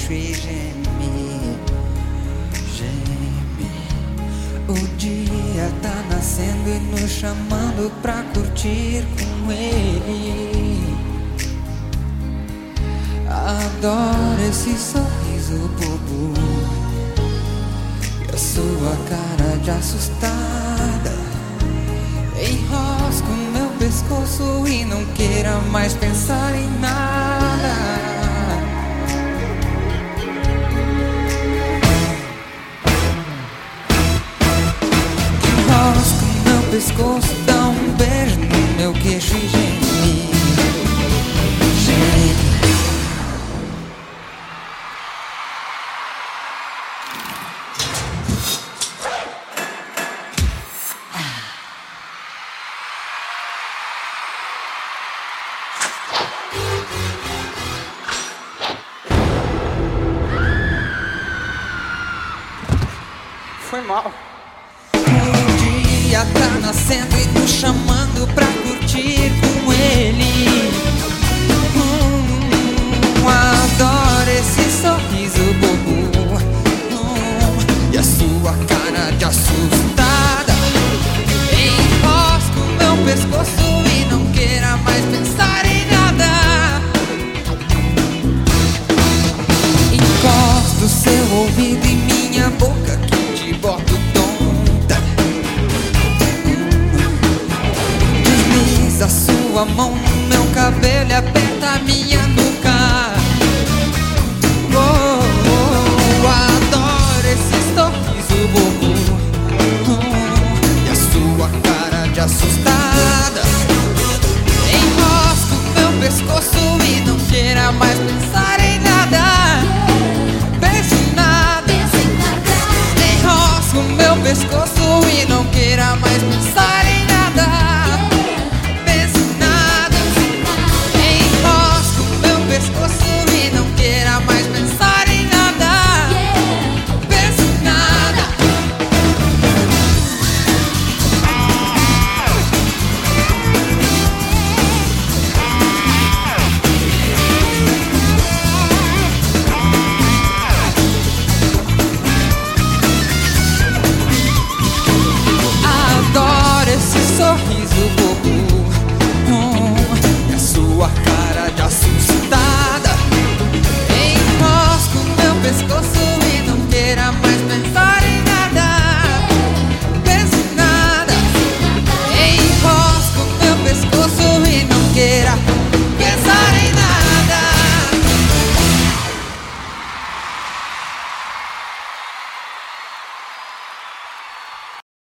queixo e geme, geme. O dia tá nascendo e nos chamando pra curtir com ele. Adoro esse sorriso bobo e a sua cara de assustada. Enrosco meu pescoço e não queira mais pensar em nada. Enrosco meu pescoço, dá um beijo no meu queixo e geme, geme. Foi mal. O dia tá nascendo e nos chamando pra curtir com ele. Adoro esse sorriso bobo e a sua cara de assustada. Enrosco meu pescoço e não queira mais pensar em nada. Encosto seu ouvido em minha boca que te boto tonta. Desliza sua mão no meu cabelo e aperta a minha nuca. Adoro esse sorriso bobo e a sua cara de assustada. Enrosco meu pescoço e não queira mais pensar em nada. Pense em nada. Enrosco meu pescoço